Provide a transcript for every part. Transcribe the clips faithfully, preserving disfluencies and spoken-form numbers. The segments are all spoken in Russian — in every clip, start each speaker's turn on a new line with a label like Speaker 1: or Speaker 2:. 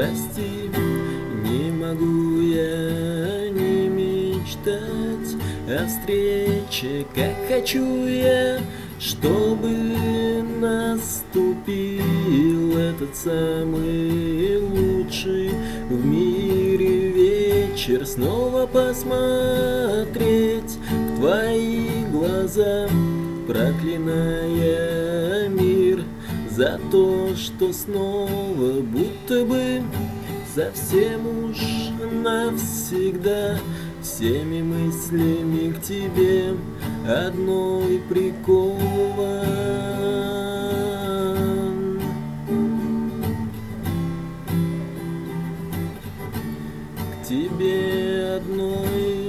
Speaker 1: прости, не могу я не мечтать о встрече, как хочу я, чтобы наступил этот самый лучший в мире вечер, снова посмотреть в твои глаза, проклиная мир за то, что снова будто бы совсем уж навсегда всеми мыслями к тебе одной прикован. К тебе одной.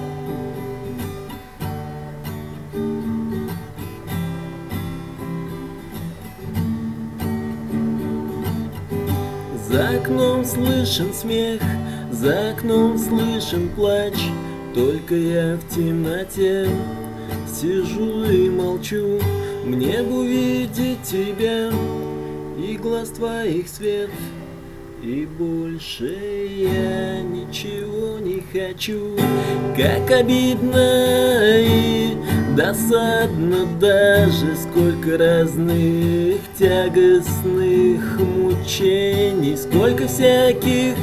Speaker 1: За окном слышен смех, за окном слышен плач, только я в темноте сижу и молчу. Мне бы увидеть тебя и глаз твоих свет, и больше я ничего не хочу. Как обидно и досадно даже, сколько разных тягостных мучений, сколько всяких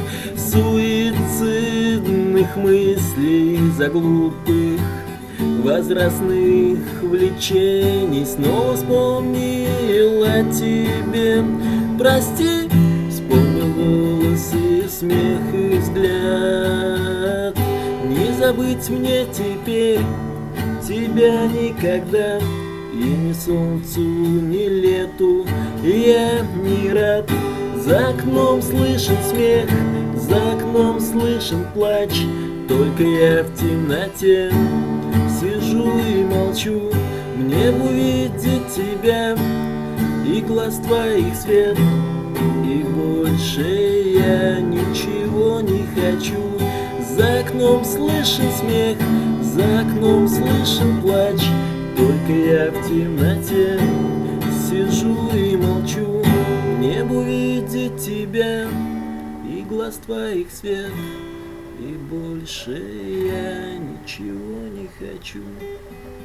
Speaker 1: суицидных мыслей за глупых возрастных влечений. Снова вспомнил о тебе, прости, вспомнил голос и смех и взгляд. Не забыть мне теперь тебя никогда, и ни солнцу, ни лету я не рад. За окном слышен смех, за окном слышен плач, только я в темноте сижу и молчу. Мне бы увидеть тебя и глаз твоих свет, и больше я ничего не хочу. За окном слышен смех, за окном слышен плач, только я в темноте сижу и молчу. Мне бы увидеть тебя и глаз твоих свет, и больше я ничего не хочу.